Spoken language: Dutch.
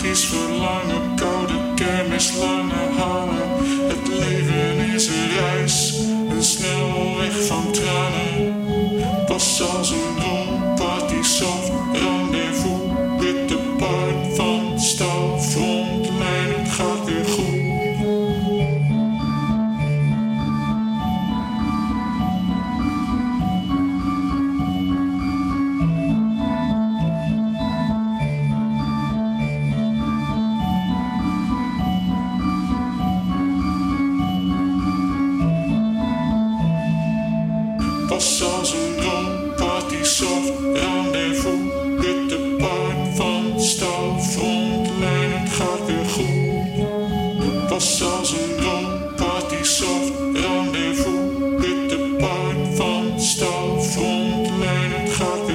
Magisch verlangen, koude kermis, lange hangen. Het leven is een reis, een snelweg van tranen. Pas als een droom, party soft, rendezvous. Witte paard van stal, frontlijn, het gaat weer goed. Pas als een droom, party soft, rendezvous. Witte paard van stal, frontlijn, het gaat weer goed. Pas als een droom, party soft, rendezvous. Witte paard van stal, frontlijn, het gaat weer goed.